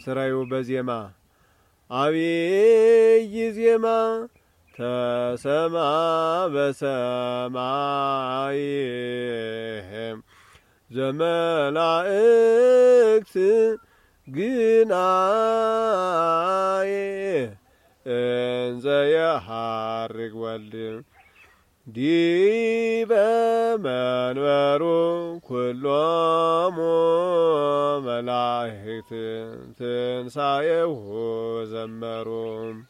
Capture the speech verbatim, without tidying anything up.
ስራዩ በዜማ አብይ ዜማ ተሰማ በሰማይ ዘመላእክት ግናዬ እንዘ የሐርግ ወልድ ዲበ መንበሩ ኩሎሙ መላእክት ትንሣኤሁ ዘመሩ